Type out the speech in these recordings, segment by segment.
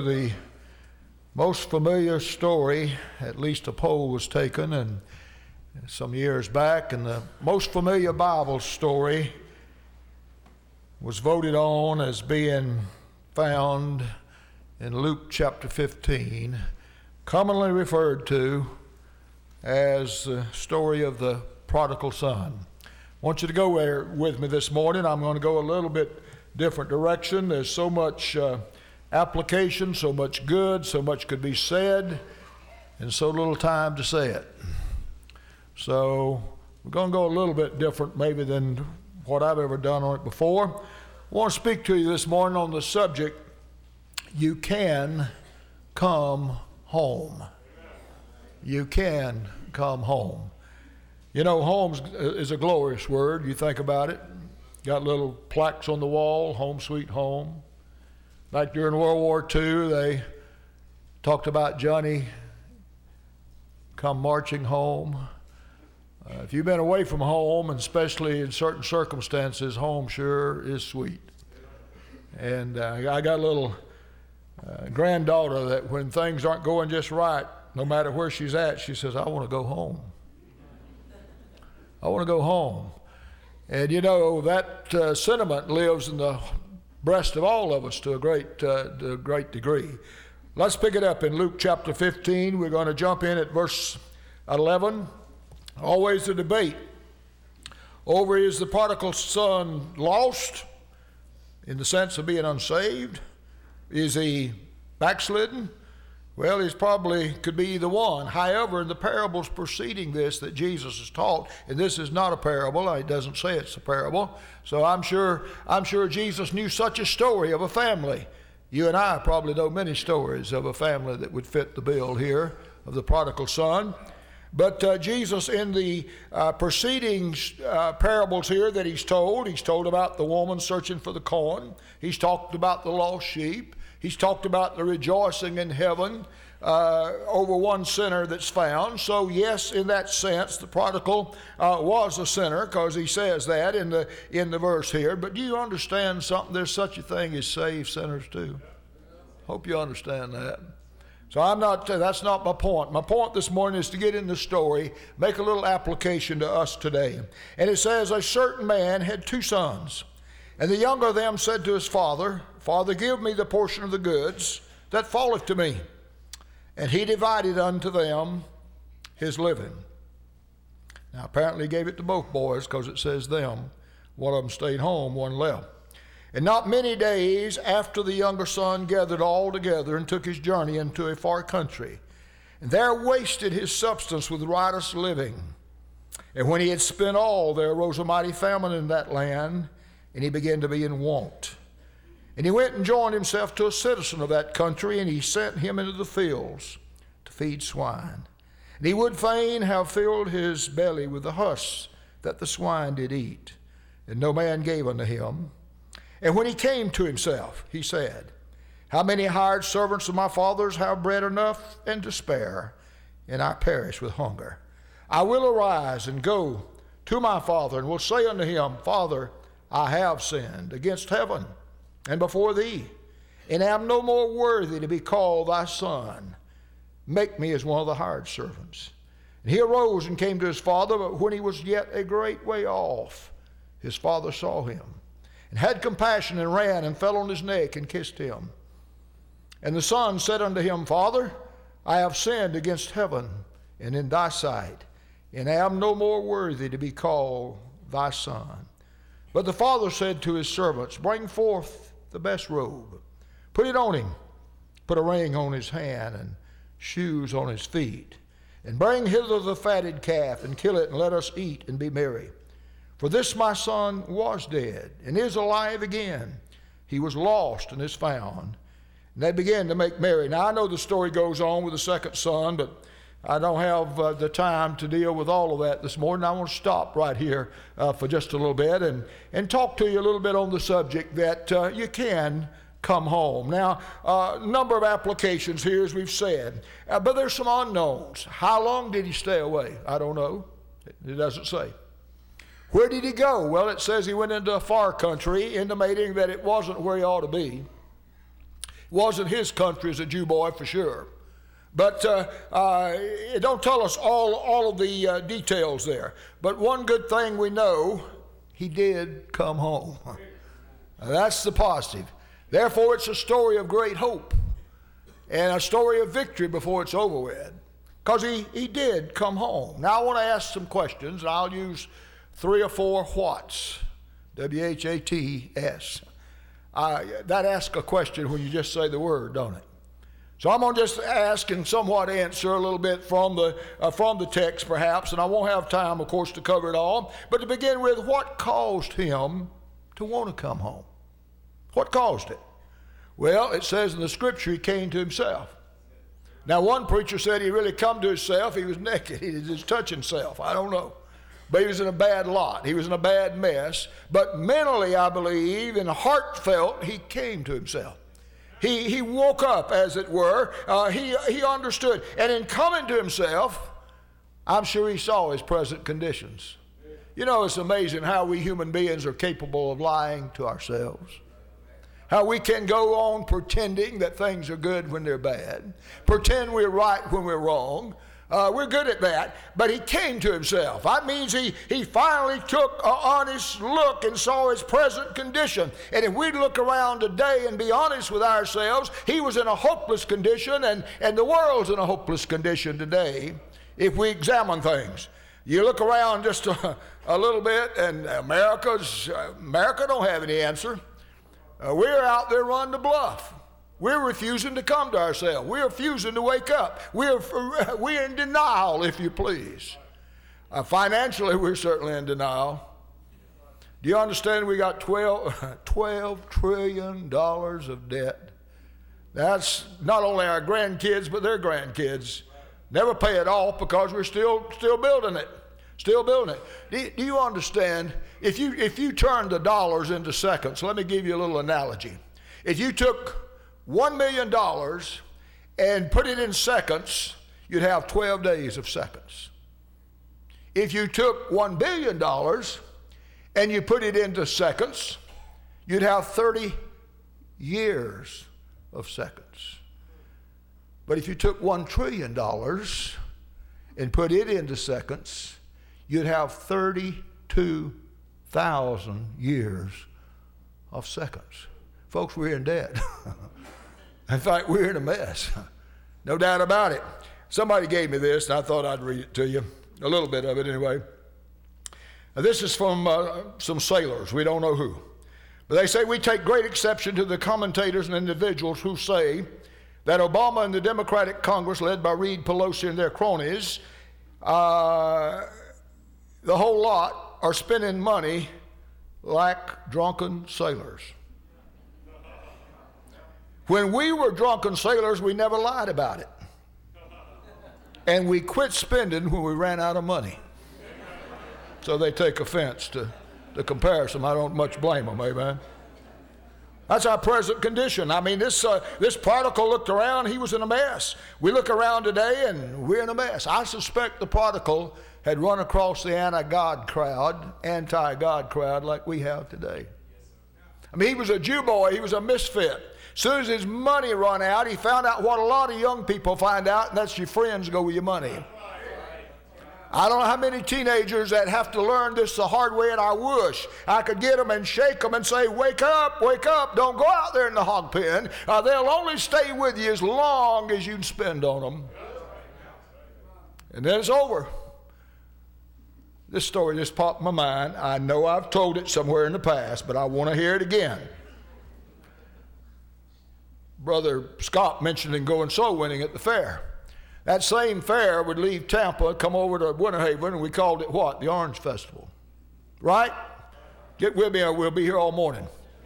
the most familiar story, at least a poll was taken and some years back, and the most familiar Bible story was voted on as being found in Luke chapter 15, commonly referred to as the story of the prodigal son. I want you to go there with me this morning. I'm going to go a little bit different direction. There's so much application, so much good, so much could be said, and so little time to say it. So we're going to go a little bit different maybe than what I've ever done on it before. I want to speak to you this morning on the subject, you can come home. You can come home. You know, home is a glorious word. You think about it. Got little plaques on the wall, home sweet home. Back during World War II, they talked about Johnny come marching home. If you've been away from home, and especially in certain circumstances, home sure is sweet. And I got a little granddaughter that when things aren't going just right, no matter where she's at, she says, I want to go home. I want to go home. And you know, that sentiment lives in the breast of all of us to a great degree. Let's pick it up in Luke chapter 15. We're going to jump in at verse 11. Always a debate over, is the prodigal son lost in the sense of being unsaved? Is he backslidden? Well, he's probably could be either one. However, in the parables preceding this that Jesus has taught, and this is not a parable, it doesn't say it's a parable, so I'm sure Jesus knew such a story of a family. You and I probably know many stories of a family that would fit the bill here of the prodigal son. But Jesus, in the preceding parables here that he's told about the woman searching for the coin. He's talked about the lost sheep. He's talked about the rejoicing in heaven over one sinner that's found. So yes, in that sense, the prodigal was a sinner, because he says that in the verse here. But do you understand something? There's such a thing as saved sinners too. Hope you understand that. So that's not my point. My point this morning is to get in the story, make a little application to us today. And it says, a certain man had two sons. And the younger of them said to his father, Father, give me the portion of the goods that falleth to me. And he divided unto them his living. Now apparently he gave it to both boys, because it says them. One of them stayed home, one left. And not many days after, the younger son gathered all together and took his journey into a far country, and there wasted his substance with riotous living. And when he had spent all, there arose a mighty famine in that land, and he began to be in want. And he went and joined himself to a citizen of that country, and he sent him into the fields to feed swine. And he would fain have filled his belly with the husks that the swine did eat, and no man gave unto him. And when he came to himself, he said, How many hired servants of my father's have bread enough and to spare, and I perish with hunger? I will arise and go to my father, and will say unto him, Father, I have sinned against heaven and before thee, and am no more worthy to be called thy son. Make me as one of the hired servants. And he arose and came to his father, but when he was yet a great way off, his father saw him, and had compassion, and ran and fell on his neck and kissed him. And the son said unto him, Father, I have sinned against heaven and in thy sight, and am no more worthy to be called thy son. But the father said to his servants, Bring forth the best robe, put it on him, put a ring on his hand and shoes on his feet, and bring hither the fatted calf, and kill it, and let us eat and be merry. For this my son was dead, and is alive again. He was lost, and is found. And they began to make merry. Now I know the story goes on with the second son, but I don't have the time to deal with all of that this morning. I want to stop right here for just a little bit and talk to you a little bit on the subject that you can come home. Now, a number of applications here, as we've said, but there's some unknowns. How long did he stay away? I don't know. It doesn't say. Where did he go? Well, it says he went into a far country, intimating that it wasn't where he ought to be. Wasn't his country as a Jew boy for sure. But it don't tell us all of the details there. But one good thing we know, he did come home. That's the positive. Therefore, it's a story of great hope and a story of victory before it's over with. Because he did come home. Now, I want to ask some questions, and I'll use 3 or 4 whats. W-H-A-T-S. That asks a question when you just say the word, don't it? So I'm going to just ask and somewhat answer a little bit from the text, perhaps, and I won't have time, of course, to cover it all. But to begin with, what caused him to want to come home? What caused it? Well, it says in the Scripture he came to himself. Now, one preacher said he really come to himself. He was naked. He was just touching himself. I don't know. But he was in a bad lot. He was in a bad mess. But mentally, I believe, and heartfelt, he came to himself. He woke up, as it were. He understood. And in coming to himself, I'm sure he saw his present conditions. You know, it's amazing how we human beings are capable of lying to ourselves. How we can go on pretending that things are good when they're bad. Pretend we're right when we're wrong. We're good at that. But he came to himself. That means he finally took an honest look and saw his present condition. And if we look around today and be honest with ourselves, he was in a hopeless condition, and the world's in a hopeless condition today if we examine things. You look around just a little bit, and America don't have any answer. We're out there running the bluff. We're refusing to come to ourselves. We're refusing to wake up. We're in denial, if you please. Financially, we're certainly in denial. Do you understand we got $12 trillion of debt? That's not only our grandkids, but their grandkids. Never pay it off because we're still building it. Still building it. Do you understand? If you turn the dollars into seconds, let me give you a little analogy. If you took $1 million and put it in seconds, you'd have 12 days of seconds. If you took $1 billion and you put it into seconds, you'd have 30 years of seconds. But if you took $1 trillion and put it into seconds, you'd have 32,000 years of seconds. Folks, we're in debt. In fact, we're in a mess. No doubt about it. Somebody gave me this, and I thought I'd read it to you. A little bit of it, anyway. Now, this is from some sailors. We don't know who. But they say, we take great exception to the commentators and individuals who say that Obama and the Democratic Congress, led by Reed, Pelosi, and their cronies, the whole lot are spending money like drunken sailors. When we were drunken sailors, we never lied about it. And we quit spending when we ran out of money. So they take offense to the comparison. I don't much blame them, amen? That's our present condition. I mean, this prodigal looked around, he was in a mess. We look around today and we're in a mess. I suspect the prodigal had run across the anti-God crowd like we have today. I mean, he was a Jew boy, he was a misfit. As soon as his money run out, he found out what a lot of young people find out, and that's your friends go with your money. I don't know how many teenagers that have to learn this the hard way, and I wish I could get them and shake them and say, wake up, don't go out there in the hog pen. They'll only stay with you as long as you can spend on them. And then it's over. This story just popped in my mind. I know I've told it somewhere in the past, but I want to hear it again. Brother Scott mentioned going soul winning at the fair. That same fair would leave Tampa, come over to Winter Haven, and we called it what? The Orange Festival. Right? Get with me or we'll be here all morning.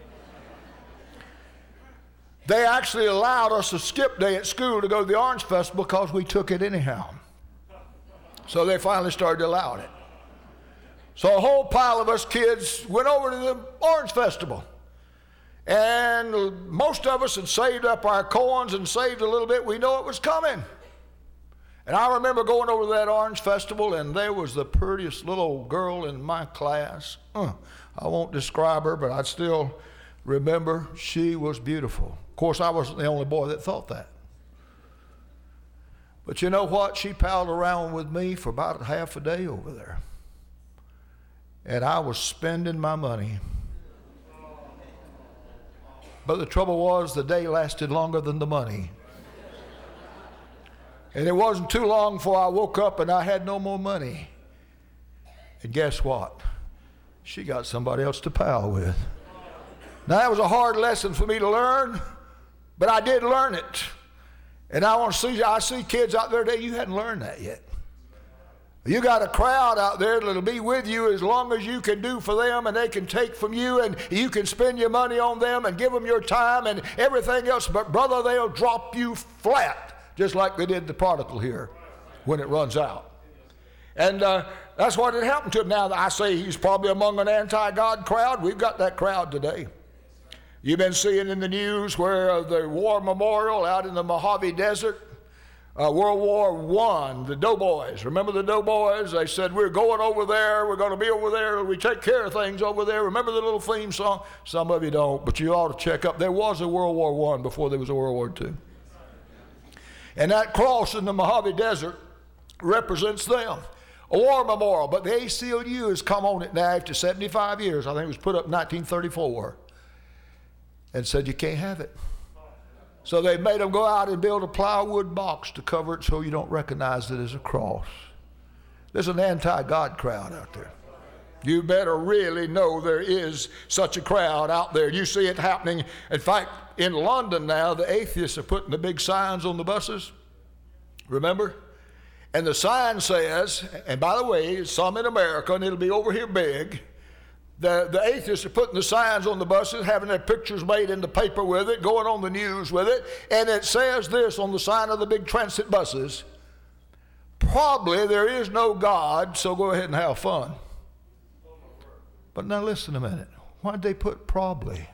They actually allowed us to skip day at school to go to the Orange Festival because we took it anyhow. So they finally started allowing it. So a whole pile of us kids went over to the Orange Festival. And most of us had saved up our coins and saved a little bit. We know it was coming. And I remember going over to that Orange Festival, and there was the prettiest little girl in my class. I won't describe her, but I still remember she was beautiful. Of course, I wasn't the only boy that thought that. But you know what? She palled around with me for about half a day over there. And I was spending my money. But the trouble was, the day lasted longer than the money. And it wasn't too long before I woke up and I had no more money. And guess what? She got somebody else to pal with. Now, that was a hard lesson for me to learn, but I did learn it. And I see kids out there today, you hadn't learned that yet. You got a crowd out there that'll be with you as long as you can do for them, and they can take from you, and you can spend your money on them and give them your time and everything else. But brother, they'll drop you flat, just like they did the prodigal here when it runs out. And that's what had happened to him. Now, I say he's probably among an anti-God crowd. We've got that crowd today. You've been seeing in the news where the war memorial out in the Mojave Desert, World War I, the doughboys. Remember the doughboys? They said, we're going over there. We're going to be over there. We take care of things over there. Remember the little theme song? Some of you don't, but you ought to check up. There was a World War I before there was a World War II. And that cross in the Mojave Desert represents them. A war memorial, but the ACLU has come on it now after 75 years. I think it was put up in 1934. And said you can't have it. So they made them go out and build a plywood box to cover it so you don't recognize it as a cross. There's an anti-God crowd out there. You better really know there is such a crowd out there. You see it happening. In fact, in London now, the atheists are putting the big signs on the buses. Remember? And the sign says, and by the way, some in America, and it'll be over here big, the atheists are putting the signs on the buses, having their pictures made in the paper with it, going on the news with it, and it says this on the sign of the big transit buses: probably there is no God, so go ahead and have fun. But now listen a minute. Why'd they put probably?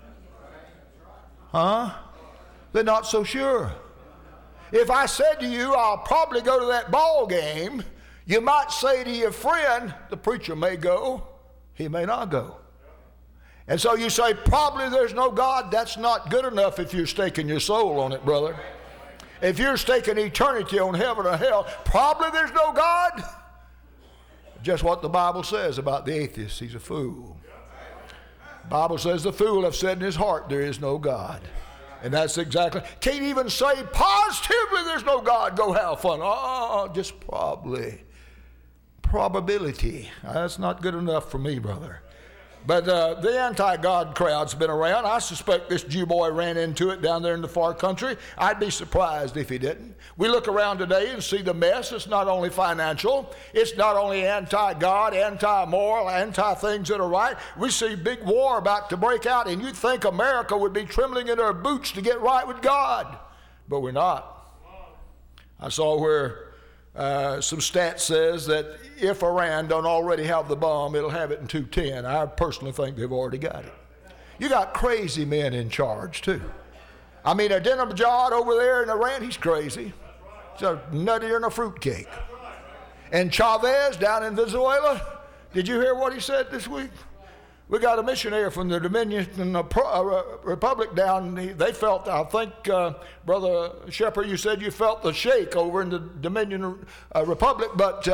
Huh? They're not so sure. If I said to you, I'll probably go to that ball game, you might say to your friend, the preacher may go, he may not go. And so you say, probably there's no God. That's not good enough if you're staking your soul on it, brother. If you're staking eternity on heaven or hell, probably there's no God. Just what the Bible says about the atheist. He's a fool. The Bible says the fool hath said in his heart, there is no God. And that's exactly, can't even say positively there's no God, go have fun. Just probably. Probability. That's not good enough for me, brother. But the anti-God crowd's been around. I suspect this Jew boy ran into it down there in the far country. I'd be surprised if he didn't. We look around today and see the mess. It's not only financial. It's not only anti-God, anti-moral, anti-things that are right. We see big war about to break out, and you'd think America would be trembling in her boots to get right with God. But we're not. I saw where some stats says that if Iran don't already have the bomb, it'll have it in 2:10. I personally think they've already got it. You got crazy men in charge too. I mean, Ahmadinejad over there in Iran, he's crazy. He's a nuttier than a fruitcake. And Chavez down in Venezuela, did you hear what he said this week? We got a missionary from the Dominican Republic down. They felt, I think, Brother Shepherd, you said you felt the shake over in the Dominican Republic. But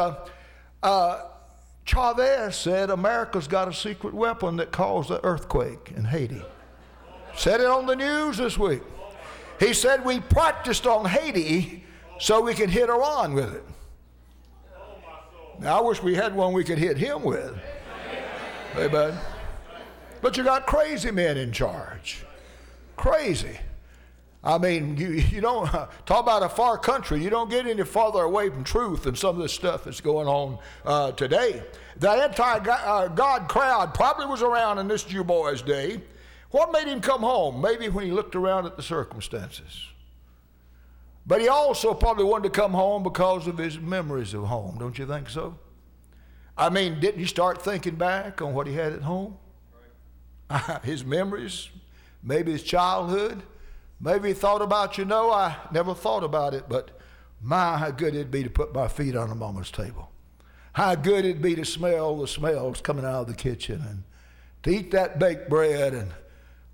Chavez said America's got a secret weapon that caused the earthquake in Haiti. Said it on the news this week. He said we practiced on Haiti so we could hit Iran with it. Now, I wish we had one we could hit him with. Hey, bud. But you got crazy men in charge. Crazy. I mean, you don't talk about a far country. You don't get any farther away from truth than some of this stuff that's going on today. The anti-God crowd probably was around in this Jew boy's day. What made him come home? Maybe when he looked around at the circumstances. But he also probably wanted to come home because of his memories of home. Don't you think so? I mean, didn't he start thinking back on what he had at home? His memories, maybe his childhood. Maybe he thought about, I never thought about it, but how good it'd be to put my feet on a mama's table. How good it'd be to smell the smells coming out of the kitchen and to eat that baked bread and,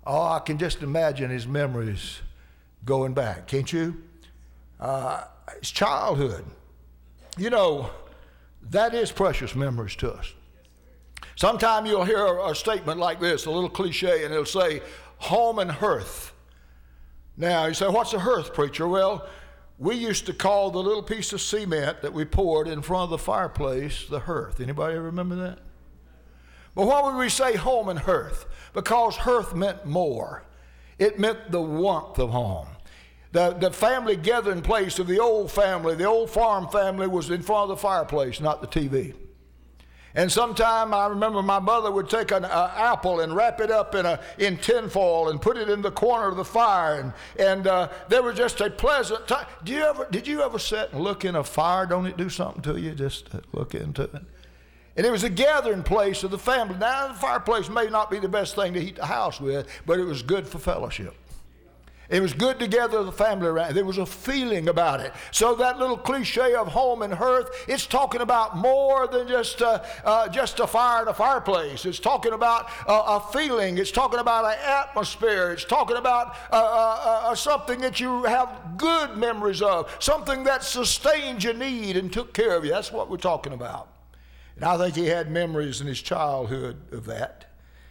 Oh, I can just imagine his memories going back, can't you? His childhood. You know, that is precious memories to us. Sometime you'll hear a statement like this, a little cliche, and it'll say, home and hearth. Now, you say, what's a hearth, preacher? Well, we used to call the little piece of cement that we poured in front of the fireplace the hearth. Anybody remember that? But why would we say home and hearth? Because hearth meant more. It meant the warmth of home. The family gathering place of the old family, the old farm family, was in front of the fireplace, not the TV. And sometime I remember my mother would take an apple and wrap it up in tinfoil and put it in the corner of the fire. And there was just a pleasant time. Did you ever sit and look in a fire? Don't it do something to you? Just look into it. And it was a gathering place of the family. Now, the fireplace may not be the best thing to heat the house with, but it was good for fellowship. It was good to gather the family around. There was a feeling about it. So that little cliche of home and hearth, it's talking about more than just a fire and a fireplace. It's talking about a feeling. It's talking about an atmosphere. It's talking about something that you have good memories of, something that sustained your need and took care of you. That's what we're talking about. And I think he had memories in his childhood of that.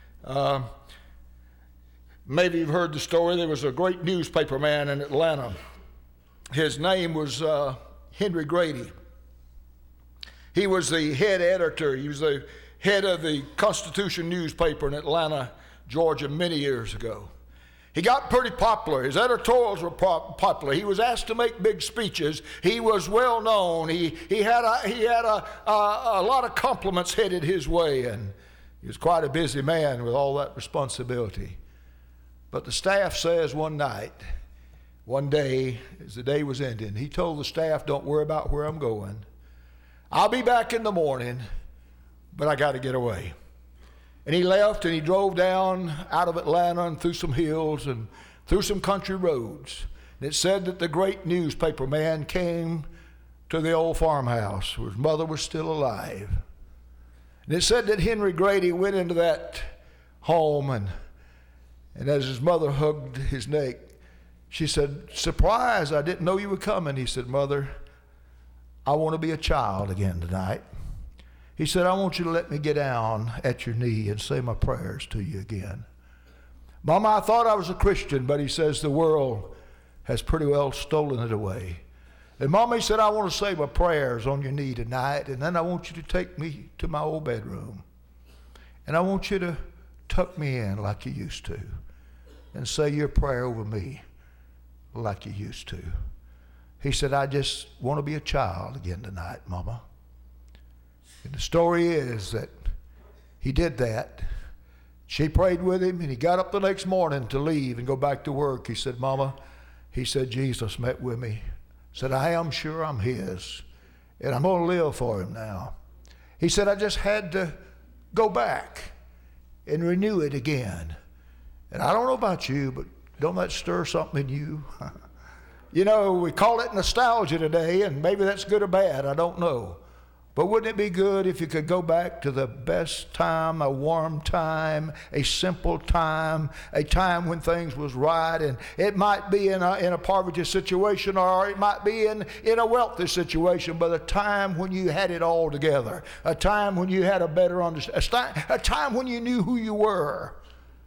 Maybe you've heard the story. There was a great newspaper man in Atlanta. His name was Henry Grady. He was the head editor. He was the head of the Constitution newspaper in Atlanta, Georgia, many years ago. He got pretty popular. His editorials were popular. He was asked to make big speeches. He was well known. He had a lot of compliments headed his way, and he was quite a busy man with all that responsibility. But the staff says one day, as the day was ending, he told the staff, don't worry about where I'm going. I'll be back in the morning, but I got to get away. And he left and he drove down out of Atlanta and through some hills and through some country roads. And it said that the great newspaper man came to the old farmhouse where his mother was still alive. And it said that Henry Grady went into that home, and as his mother hugged his neck, she said, surprise, I didn't know you were coming. He said, Mother, I want to be a child again tonight. He said, I want you to let me get down at your knee and say my prayers to you again. Mama, I thought I was a Christian, but he says the world has pretty well stolen it away. And Mama, he said, I want to say my prayers on your knee tonight, and then I want you to take me to my old bedroom. And I want you to tuck me in like you used to and say your prayer over me like you used to. He said, I just want to be a child again tonight, Mama. And the story is that he did that. She prayed with him, and he got up the next morning to leave and go back to work. He said, Mama, he said, Jesus met with me. Said, I am sure I'm his, and I'm going to live for him now. He said, I just had to go back and renew it again. And I don't know about you, but don't that stir something in you? You know, we call it nostalgia today, and maybe that's good or bad, I don't know. But wouldn't it be good if you could go back to the best time, a warm time, a simple time, a time when things was right, and it might be in a poverty situation, or it might be in a wealthy situation, but a time when you had it all together, a time when you had a better understanding, a time when you knew who you were.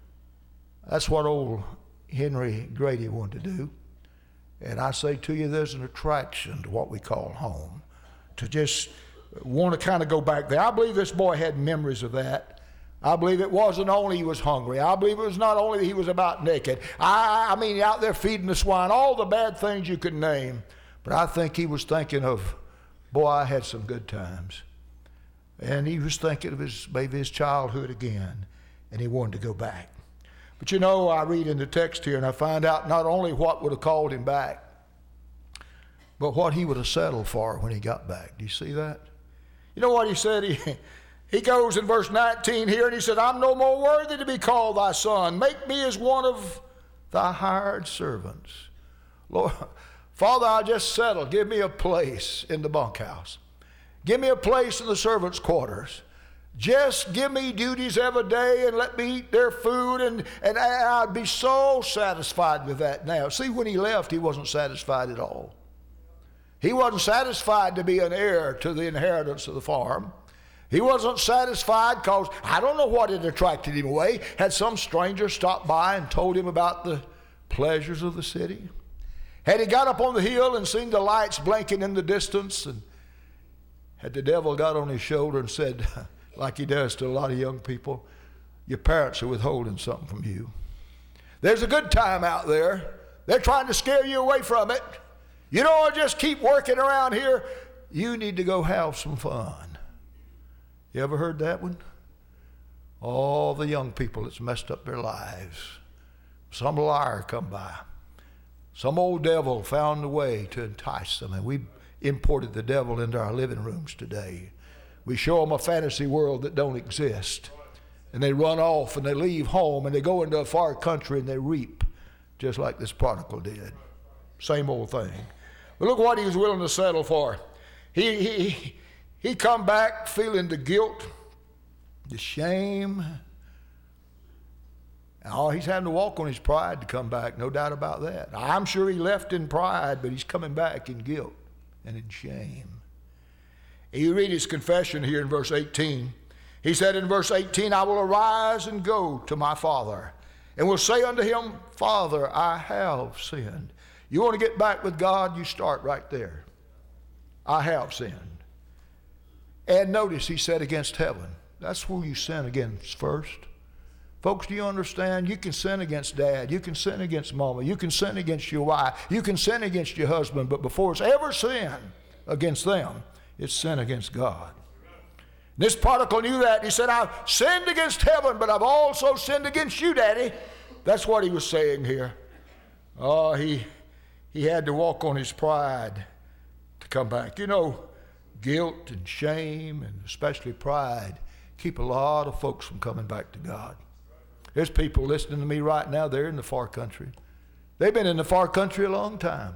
That's what old Henry Grady wanted to do. And I say to you, there's an attraction to what we call home, to just want to kind of go back there. I believe this boy had memories of that. I believe it wasn't only he was hungry. I believe it was not only he was about naked. I mean, out there feeding the swine, all the bad things you could name. But I think he was thinking of, boy, I had some good times. And he was thinking of maybe his childhood again, and he wanted to go back. But you know, I read in the text here, and I find out not only what would have called him back, but what he would have settled for when he got back. Do you see that? You know what he said? He goes in verse 19 here, and he said, I'm no more worthy to be called thy son. Make me as one of thy hired servants. Lord, Father, I just settled. Give me a place in the bunkhouse. Give me a place in the servants' quarters. Just give me duties every day and let me eat their food, and I'd be so satisfied with that now. See, when he left, he wasn't satisfied at all. He wasn't satisfied to be an heir to the inheritance of the farm. He wasn't satisfied because I don't know what had attracted him away. Had some stranger stopped by and told him about the pleasures of the city? Had he got up on the hill and seen the lights blinking in the distance? And had the devil got on his shoulder and said, like he does to a lot of young people, your parents are withholding something from you. There's a good time out there. They're trying to scare you away from it. You don't just keep working around here. You need to go have some fun. You ever heard that one? All the young people that's messed up their lives. Some liar come by. Some old devil found a way to entice them, and we imported the devil into our living rooms today. We show them a fantasy world that don't exist, and they run off and they leave home and they go into a far country and they reap just like this prodigal did. Same old thing. But look what he was willing to settle for. He come back feeling the guilt, the shame. Oh, he's having to walk on his pride to come back, no doubt about that. I'm sure he left in pride, but he's coming back in guilt and in shame. You read his confession here in verse 18. He said in verse 18, I will arise and go to my father, and will say unto him, Father, I have sinned. You want to get back with God, you start right there. I have sinned. And notice he said against heaven. That's who you sin against first. Folks, do you understand? You can sin against dad. You can sin against mama. You can sin against your wife. You can sin against your husband. But before it's ever sin against them, it's sin against God. This prodigal knew that. He said, I've sinned against heaven, but I've also sinned against you, Daddy. That's what he was saying here. Oh, he had to walk on his pride to come back. You know, guilt and shame, and especially pride, keep a lot of folks from coming back to God. There's people listening to me right now. They're in the far country. They've been in the far country a long time.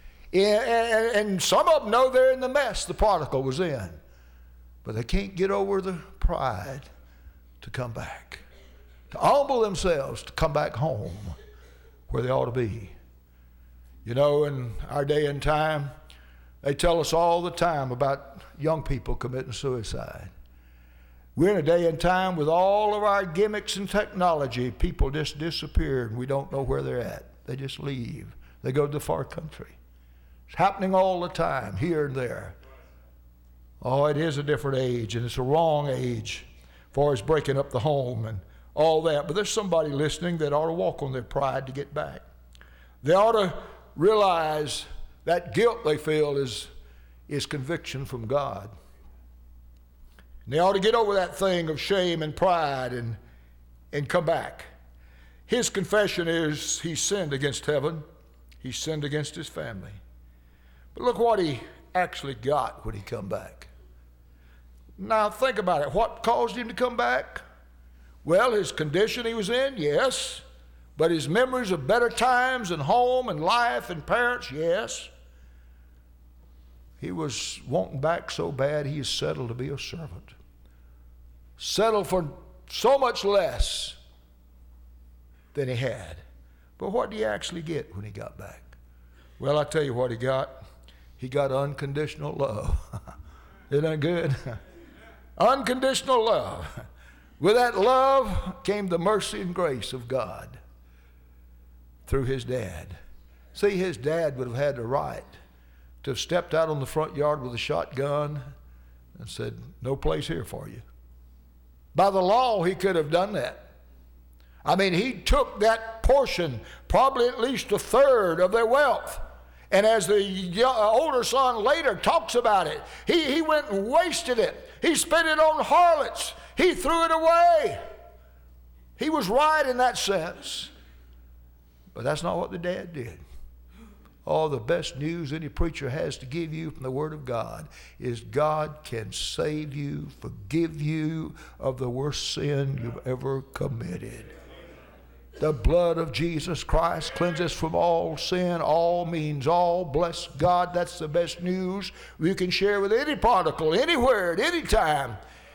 And some of them know they're in the mess the prodigal was in. But they can't get over the pride to come back, to humble themselves, to come back home where they ought to be. You know, in our day and time, they tell us all the time about young people committing suicide. We're in a day and time with all of our gimmicks and technology, people just disappear and we don't know where they're at. They just leave. They go to the far country. It's happening all the time, here and there. Oh, it is a different age, and it's a wrong age for us breaking up the home and all that. But there's somebody listening that ought to walk on their pride to get back. They ought to realize that guilt they feel is conviction from God. And they ought to get over that thing of shame and pride and come back. His confession is he sinned against heaven. He sinned against his family. But look what he actually got when he come back. Now think about it. What caused him to come back? Well, his condition he was in, yes. But his memories of better times and home and life and parents, yes. He was wanting back so bad he is settled to be a servant. Settled for so much less than he had. But what did he actually get when he got back? Well, I tell you what he got. He got unconditional love. Isn't that good? Unconditional love. With that love came the mercy and grace of God through his dad. See, his dad would have had the right to have stepped out on the front yard with a shotgun and said, no place here for you. By the law, he could have done that. I mean, he took that portion, probably at least a third of their wealth. And as the older son later talks about it, he went and wasted it. He spent it on harlots. He threw it away. He was right in that sense. But that's not what the dad did. Oh, the best news any preacher has to give you from the Word of God is God can save you, forgive you of the worst sin you've ever committed. The blood of Jesus Christ cleanses from all sin. All means all. Bless God. That's the best news we can share with any prodigal, anywhere, at any time.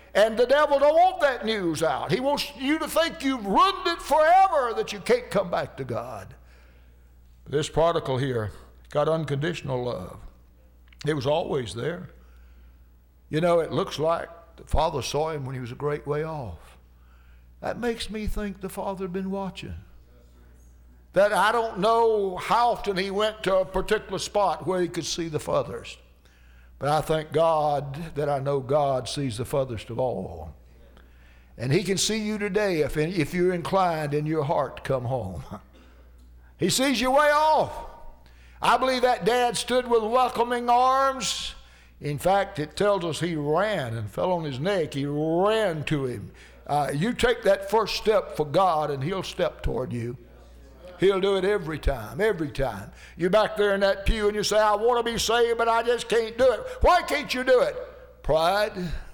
And the devil don't want that news out. He wants you to think you've ruined it forever, that you can't come back to God. This prodigal here got unconditional love. It was always there. You know, it looks like the father saw him when he was a great way off. That makes me think the father had been watching. That I don't know how often he went to a particular spot where he could see the furthest. But I thank God that I know God sees the furthest of all. And he can see you today if you're inclined in your heart to come home. He sees you way off. I believe that dad stood with welcoming arms. In fact, it tells us he ran and fell on his neck. He ran to him. You take that first step for God and he'll step toward you. He'll do it every time, every time. You're back there in that pew and you say, I want to be saved, but I just can't do it. Why can't you do it? Pride,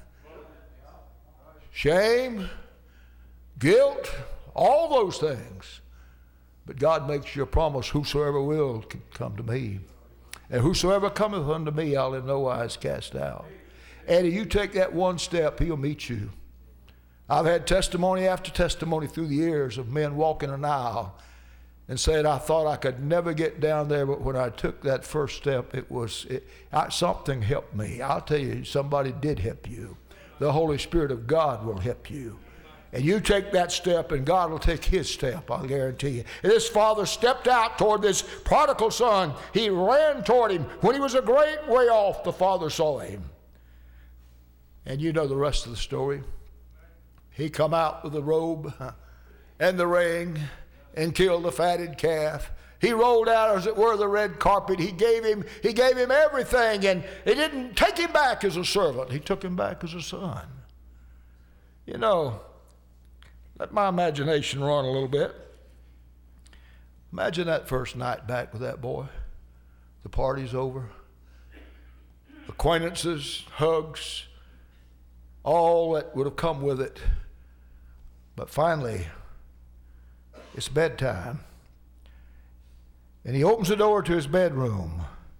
shame, guilt, all those things. But God makes you a promise, whosoever will can come to me. And whosoever cometh unto me, I'll in no wise cast out. And if you take that one step, he'll meet you. I've had testimony after testimony through the years of men walking an aisle and said, I thought I could never get down there, but when I took that first step, something helped me. I'll tell you, somebody did help you. The Holy Spirit of God will help you. And you take that step, and God will take his step, I'll guarantee you. And this father stepped out toward this prodigal son. He ran toward him. When he was a great way off, the father saw him. And you know the rest of the story. He come out with the robe and the ring and killed the fatted calf. He rolled out, as it were, the red carpet. He gave him everything, and he didn't take him back as a servant. He took him back as a son. You know, let my imagination run a little bit. Imagine that first night back with that boy. The party's over. Acquaintances, hugs, all that would have come with it. But finally, it's bedtime. And he opens the door to his bedroom.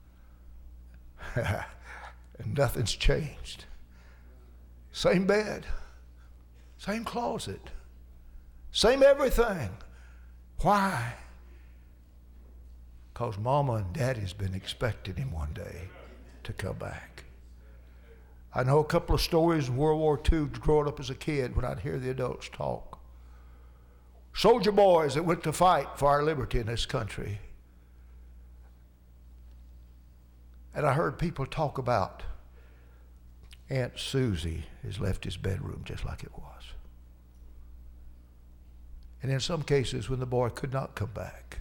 And nothing's changed. Same bed, same closet, same everything. Why? Because Mama and Daddy's been expecting him one day to come back. I know a couple of stories in World War II growing up as a kid when I'd hear the adults talk. Soldier boys that went to fight for our liberty in this country. And I heard people talk about Aunt Susie has left his bedroom just like it was. And in some cases, when the boy could not come back,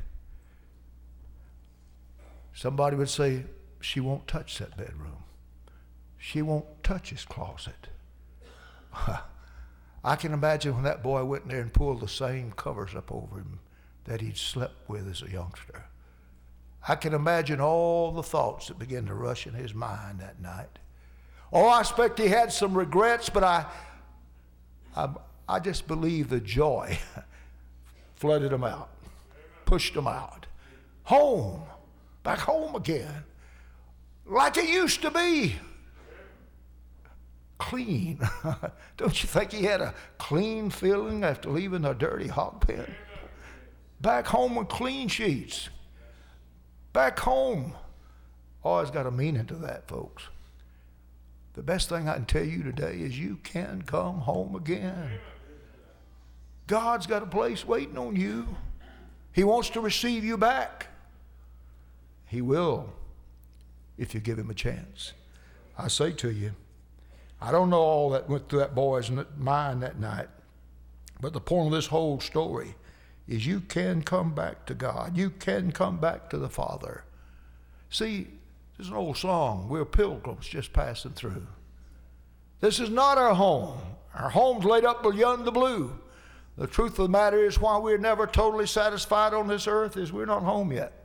somebody would say, she won't touch that bedroom. She won't touch his closet. I can imagine when that boy went in there and pulled the same covers up over him that he'd slept with as a youngster. I can imagine all the thoughts that began to rush in his mind that night. Oh, I expect he had some regrets, but I just believe the joy flooded him out, pushed him out. Home, back home again, like it used to be. Clean. Don't you think he had a clean feeling after leaving a dirty hog pen? Back home with clean sheets. Back home. Always got a meaning to that, folks. The best thing I can tell you today is you can come home again. God's got a place waiting on you. He wants to receive you back. He will if you give him a chance. I say to you, I don't know all that went through that boy's mind that night, but the point of this whole story is you can come back to God. You can come back to the Father. See, there's an old song, we're pilgrims just passing through. This is not our home. Our home's laid up beyond the blue. The truth of the matter is why we're never totally satisfied on this earth is we're not home yet.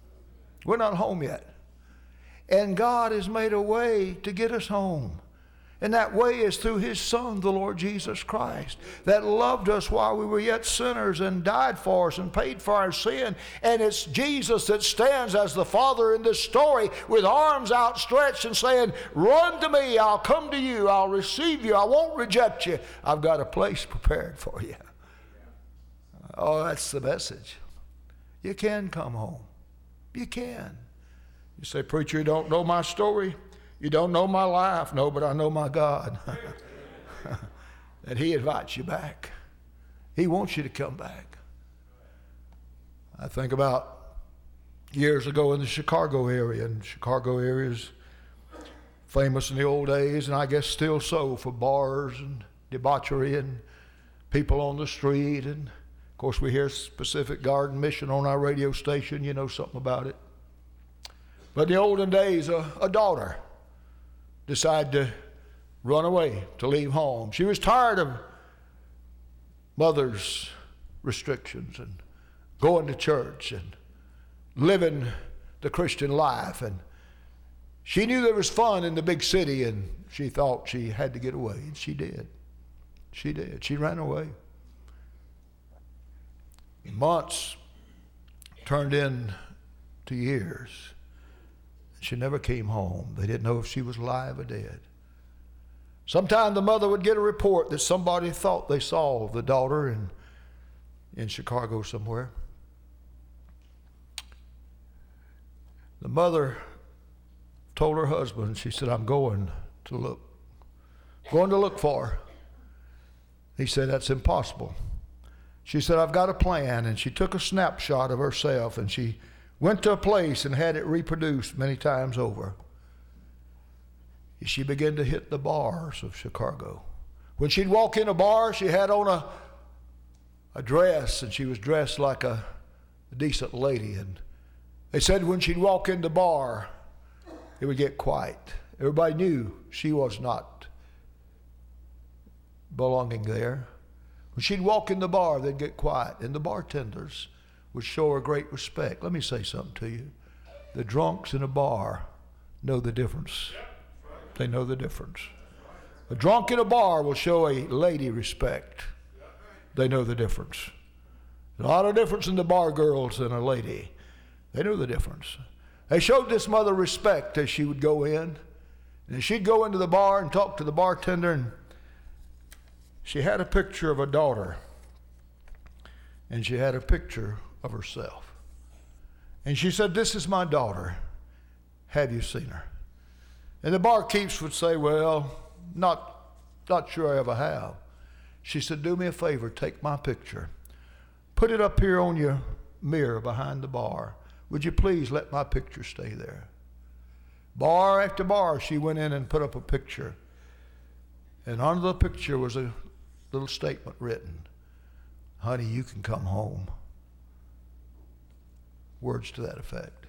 We're not home yet. And God has made a way to get us home. And that way is through His Son, the Lord Jesus Christ, that loved us while we were yet sinners and died for us and paid for our sin. And it's Jesus that stands as the Father in this story with arms outstretched and saying, run to me, I'll come to you, I'll receive you, I won't reject you. I've got a place prepared for you. Oh, that's the message. You can come home. You can. You say, preacher, you don't know my story. You don't know my life. No, but I know my God. And He invites you back. He wants you to come back. I think about years ago in the Chicago area. And Chicago area is famous in the old days, and I guess still so, for bars and debauchery and people on the street. And of course we hear Pacific Garden Mission on our radio station. You know something about it. But in the olden days, a daughter decided to run away, to leave home. She was tired of mother's restrictions and going to church and living the Christian life. And she knew there was fun in the big city, and she thought she had to get away, and she did. She did. She ran away. Months turned into years. She never came home. They didn't know if she was alive or dead. Sometime the mother would get a report that somebody thought they saw the daughter in Chicago somewhere. The mother told her husband, she said, I'm going to look for her. He said, that's impossible. She said, I've got a plan. And she took a snapshot of herself, and she went to a place and had it reproduced many times over. She began to hit the bars of Chicago. When she'd walk in a bar, she had on a dress, and she was dressed like a decent lady. And they said when she'd walk in the bar, it would get quiet. Everybody knew she was not belonging there. When she'd walk in the bar, they'd get quiet, and the bartenders would show her great respect. Let me say something to you. The drunks in a bar know the difference. They know the difference. A drunk in a bar will show a lady respect. They know the difference. There's a lot of difference in the bar girls and a lady. They know the difference. They showed this mother respect as she would go in. And she'd go into the bar and talk to the bartender, and she had a picture of a daughter. And she had a picture of herself. And she said, this is my daughter. Have you seen her? And the barkeeps would say, well, not sure I ever have. She said, do me a favor, take my picture. Put it up here on your mirror behind the bar. Would you please let my picture stay there? Bar after bar, she went in and put up a picture. And under the picture was a little statement written, honey, you can come home. Words to that effect.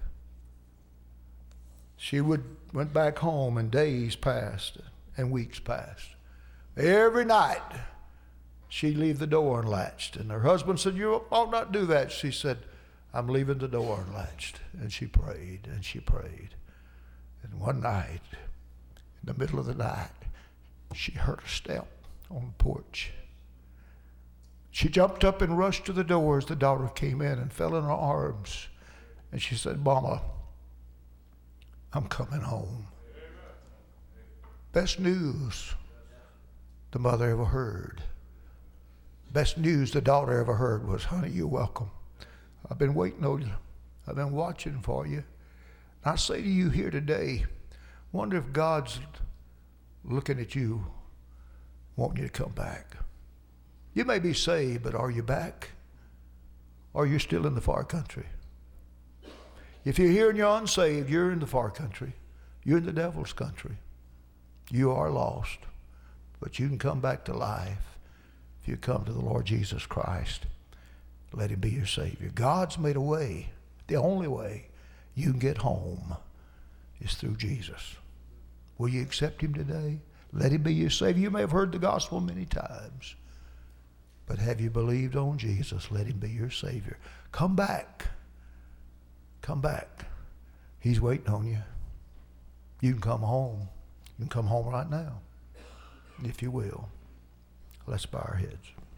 She went back home, and days passed and weeks passed. Every night she'd leave the door unlatched, and her husband said, you ought not do that. She said, I'm leaving the door unlatched. And she prayed and she prayed. And one night, in the middle of the night, she heard a step on the porch. She jumped up and rushed to the door as the daughter came in and fell in her arms. And she said, Mama, I'm coming home. Best news the mother ever heard. Best news the daughter ever heard was, honey, you're welcome. I've been waiting on you. I've been watching for you. And I say to you here today, wonder if God's looking at you, wanting you to come back. You may be saved, but are you back? Or are you still in the far country? If you're here and you're unsaved, you're in the far country. You're in the devil's country. You are lost. But you can come back to life if you come to the Lord Jesus Christ. Let him be your Savior. God's made a way. The only way you can get home is through Jesus. Will you accept him today? Let him be your Savior. You may have heard the gospel many times, but have you believed on Jesus? Let him be your Savior. Come back. Come back. He's waiting on you. You can come home. You can come home right now. If you will, let's bow our heads.